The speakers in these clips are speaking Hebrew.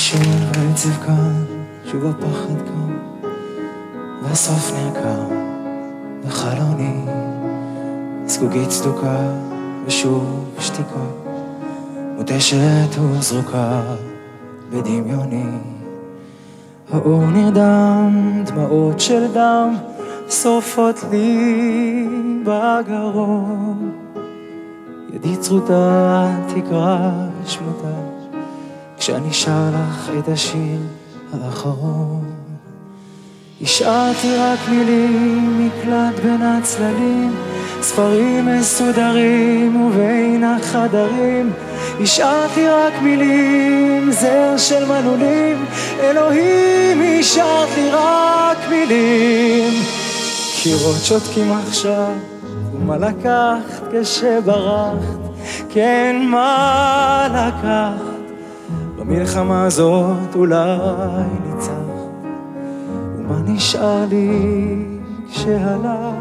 שוב העצב כאן, שוב הפחד כאן, והסוף נרקם בחלוני, זגוגית צדוקה ושוב שתיקה, מותשת וזרוקה בדמיוני. האור נרדם, דמעות של דם שורפות לי בגרון, ידי צרוטה תקרא שמותה כשאני שר לך את השיר האחרון. השארתי רק מילים, מקלט בין הצללים, ספרים מסודרים ובין החדרים. השארתי רק מילים, זר של מנעולים, אלוהים השארתי רק מילים. קירות שותקים עכשיו, ומה לקחת כשברחת, כן מה לקחת, במלחמה הזאת אולי ניצחת, ומה נשאר לי כשהלך.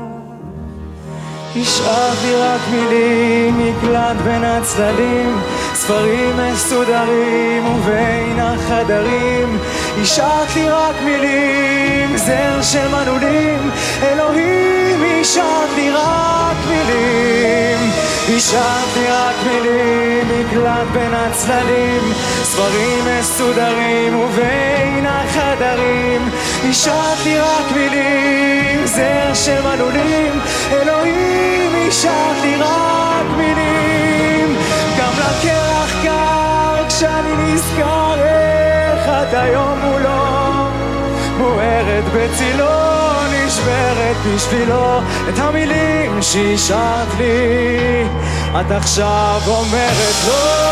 השארתי רק מילים, מקלט בין הצללים, ספרים מסודרים ובין החדרים. השארתי רק מילים, זר של מנעולים, אלוהים השארתי רק מילים. השארתי רק מילים, מקלט בין הצללים, ספרים מסודרים ובין החדרים. השארתי רק מילים, זר של מנעולים, אלוהים השארתי רק מילים. גם לקרח קר כשאני נזכר איך את היום מולו, מוארת בצילו, נשברת בשבילו. את המילים שהשארת לי את עכשיו אומרת לא.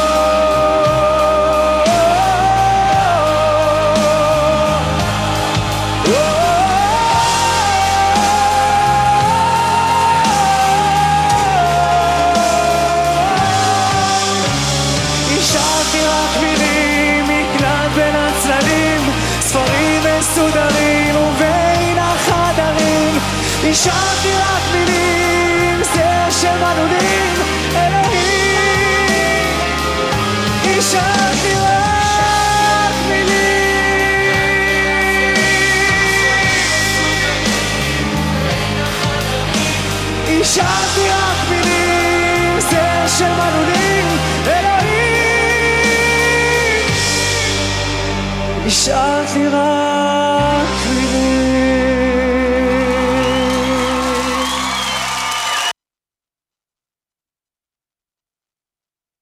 מסודרים ובין החדרים. השארתי רק מילים, זר של מנעולים, אלוהים השארתי רק מילים. השארתי רק מילים, זר של מנעולים, אלוהים השארתי רק